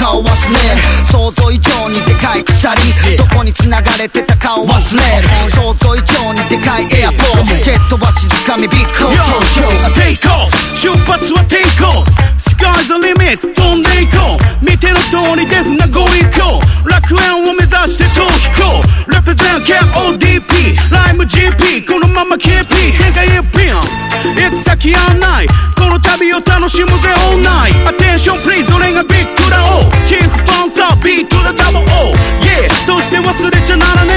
顔忘れる。想像以上にでかい鎖、どこに繋がれてたかを忘れる。想像以上にでかいエアポート、ジェットは静かみビッグ東京。 テイクオフ、出発はテイクオフ、スカイズリミット飛んでいこう。見ての通りデフなゴー行こう。楽園を目指して逃避行こう。レペゼン KODP ライム GP このまま KP 手が一品行く先案内、この旅を楽しむぜ all night。 Attention please 俺がビッグだおチーフパンサービートだダブル O yeah そして忘れちゃならね